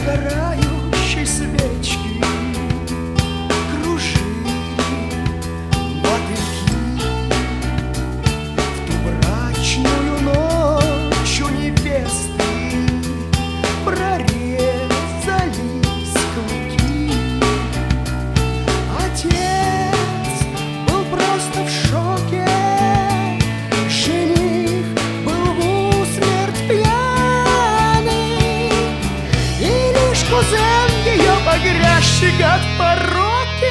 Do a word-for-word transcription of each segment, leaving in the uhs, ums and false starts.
догорающей свечки кружили мотыльки. В ту брачную ночь у невесты прорезались клыки. Отец был просто в шоке, жених был в усмерть пьяный, и лишь кузен ее, погрязший гад в пороке,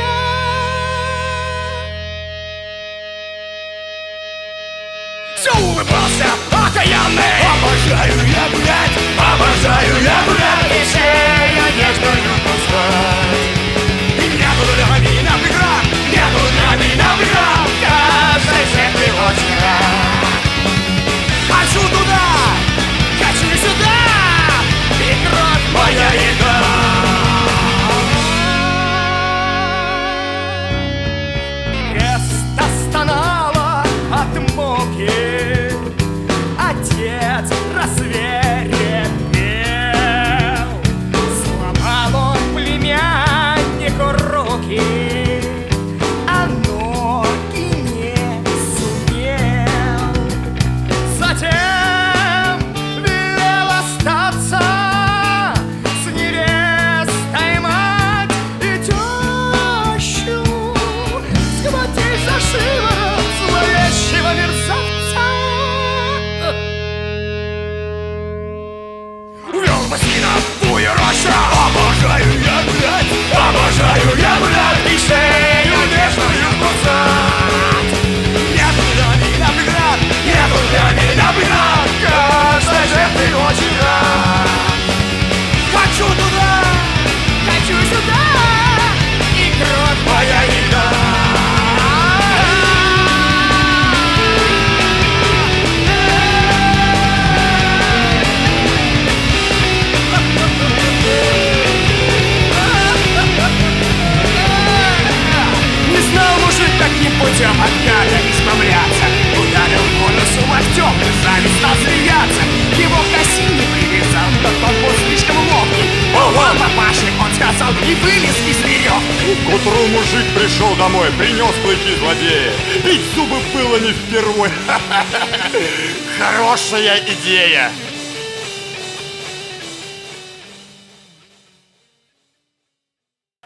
все улыбался окаянный. Обожаю я, блядь, обожаю я, блядь, и шею нежную пускать. И нету любви на преград, нету любви на преград, каждой жертве очень рад. Хочу туда, хочу сюда, и кровь моя еда. Невеста стонала от муки, отец рассверепел. Сломал он племяннику руки, а ноги не сумел. Затем велел остаться с невестой мать и тещу, схватить за шиворот зловещего мерзавца. Увел бассейна в тую рощу. Обожаю я, блядь, обожаю я, блядь, и шею нежную кусать. Нету любви на преград, нету любви на преград, каждой жертве очень рад. Хочу туда, хочу сюда, и кровь моя еда. Не знал мужик, каким путем от гада избавляться. Ударил по носу локтем, и стал смеяться. Его к оси не привязал, но тот был слишком ловкий. Ого, папаши, он сказал, и вылез из веревки. К утру мужик пришел домой, принес клыки злодея. Бить зубы было не впервой. Хорошая идея.